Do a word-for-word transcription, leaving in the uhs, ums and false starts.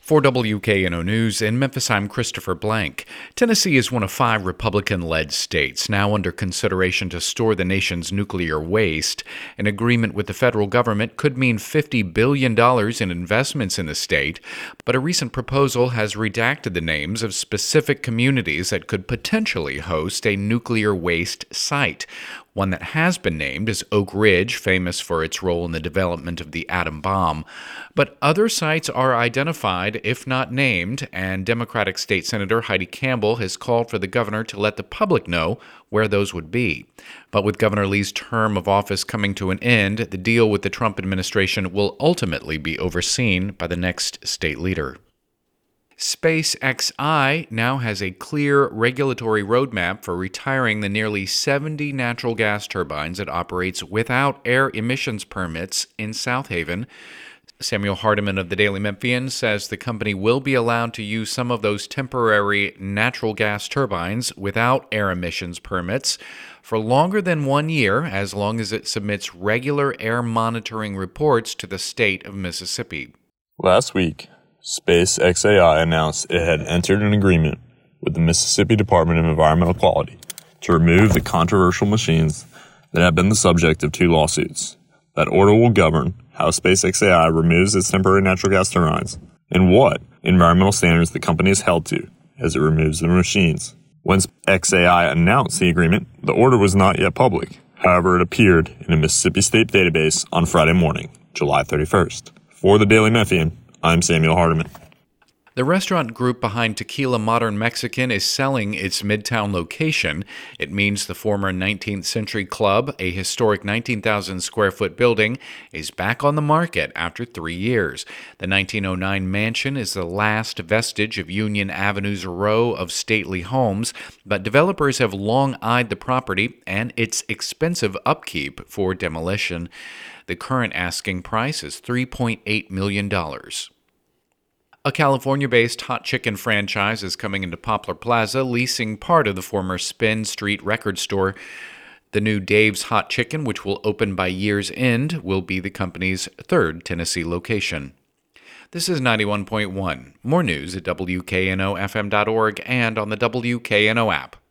For W K N O News in Memphis, I'm Christopher Blank. Tennessee is one of five Republican-led states now under consideration to store the nation's nuclear waste. An agreement with the federal government could mean fifty billion dollars in investments in the state, but a recent proposal has redacted the names of specific communities that could potentially host a nuclear waste site. One that has been named is Oak Ridge, famous for its role in the development of the atom bomb. But other sites are identified, if not named, and Democratic State Senator Heidi Campbell has called for the governor to let the public know where those would be. But with Governor Lee's term of office coming to an end, the deal with the Trump administration will ultimately be overseen by the next state leader. SpaceXI now has a clear regulatory roadmap for retiring the nearly seventy natural gas turbines it operates without air emissions permits in South Haven. Samuel Hardiman of the Daily Memphian says the company will be allowed to use some of those temporary natural gas turbines without air emissions permits for longer than one year, as long as it submits regular air monitoring reports to the state of Mississippi. Last week, SpaceXI announced it had entered an agreement with the Mississippi Department of Environmental Quality to remove the controversial machines that have been the subject of two lawsuits. That order will govern how SpaceXI removes its temporary natural gas turbines and what environmental standards the company is held to as it removes the machines. When X A I announced the agreement, the order was not yet public. However, it appeared in a Mississippi State database on Friday morning, July thirty-first. For the Daily Memphian, I'm Samuel Hardiman. The restaurant group behind Tequila Modern Mexican is selling its Midtown location. It means the former nineteenth Century Club, a historic nineteen thousand square foot building, is back on the market after three years. The nineteen oh nine mansion is the last vestige of Union Avenue's row of stately homes, but developers have long eyed the property and its expensive upkeep for demolition. The current asking price is three point eight million dollars. A California-based hot chicken franchise is coming into Poplar Plaza, leasing part of the former Spin Street record store. The new Dave's Hot Chicken, which will open by year's end, will be the company's third Tennessee location. This is ninety-one point one. More news at W K N O F M dot org and on the W K N O app.